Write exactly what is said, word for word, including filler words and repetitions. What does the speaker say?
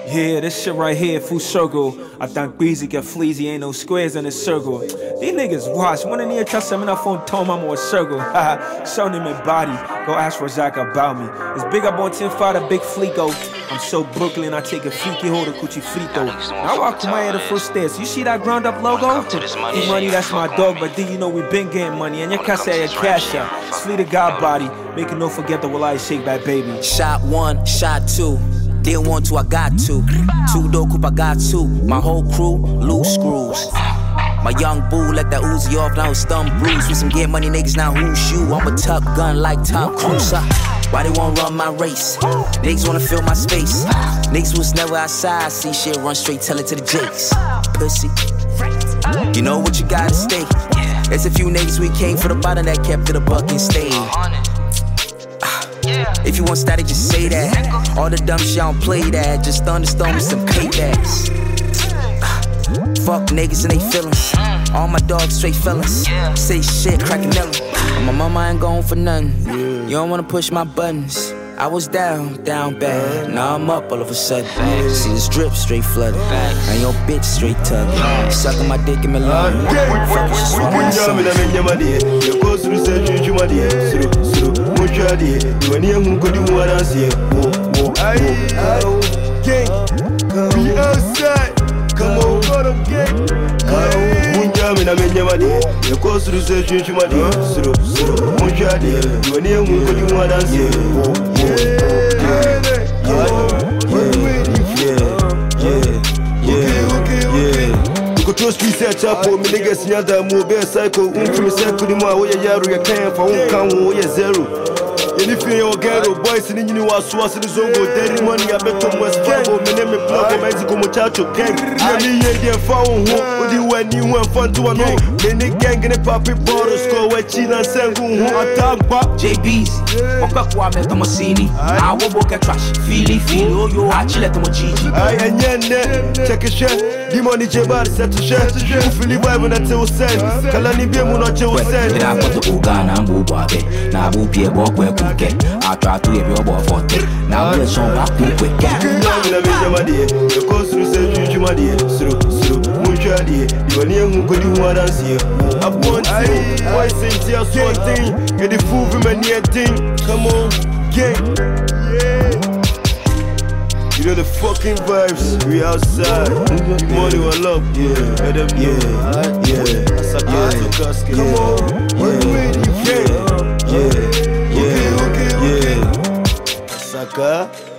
Yeah, this shit right here, full circle. I think Breezy get fleazy, ain't no squares in the circle. These niggas watch, when they trust them in a phone, Tom, I'm on a circle. Haha, show them in body. Go ask Razak about me. It's big up on ten five, the big fleeko. I'm so Brooklyn, I take a freaky hold of Cucci Frito. I walk to my the first stairs. You see that ground up logo? E money, that's my dog, but then you know we been getting money. And your casa your cash out. Flee the God body, make it no forget the will I shake that baby. Shot one, shot two. Didn't want to, I got to. Two door coupe, I got two. My whole crew, loose screws. My young boo let that Uzi off, now it's thumb bruised. We some get money niggas, now who's you? I'm a tough gun like Tom Cruise. Why they won't run my race? Niggas wanna fill my space. Niggas was never outside, see shit, run straight, tell it to the Jakes. Pussy, you know what you gotta stay. There's a few niggas we came for the bottom that kept to the buck and stayed. If you want static, just say that. All the dumb shit, I don't play that. Just thunderstorm with some paybacks. Fuck niggas and they feelings. All my dogs straight fellas. Say shit, crackin' melon. My mama ain't going for nothing. You don't wanna push my buttons. I was down, down bad. Now I'm up all of a sudden. See this drip straight flooded. And your bitch straight tugging. Sucking my dick in my lung. Fuck you, she swallowing something. We outside. Come on, got him, gang. Munyamina menyamadi, yako suru se chunchumadi, suru suru munjadi, yuani yangu kodi mwadansi. Yeah, yeah, yeah, yeah. Tuko to street set up, me niggas nyada mo be psycho, unfimi psycho ni mwa oya yaru ya kemfa, unkangu oya zero. Anything you get, boys in the was was in the zongo, daddy money, I bet on West Fargo, my name is Plug, Mexico, Muchacho, gang. Yeah, me, yeah, found who, what you when you went fun to a no. Many gang in the puppy bottle, score where China sang who attack back. J B's, walk up what I'm Tomasini. I will walk a trash, feely, feel, you actually let them Gigi. I and yen, check a share, the money Jabbar set to share, you feel the vibe until send. Kalani Bimu not your send. I put the Ugana and Bubabe, now will be a walk where I try to give you a ball for it. Now we're so happy quick. You go through the Jumadi, through, through, Mujadi, you are near who could you want to see. I want to say, why say your sort thing? Get the food from any thing. Come on, gang. Yeah. You know the fucking vibes, we outside. The money will love, yeah, yeah, yeah, yeah. Come on, yeah, yeah. Yeah, okay, okay, yeah. Saka.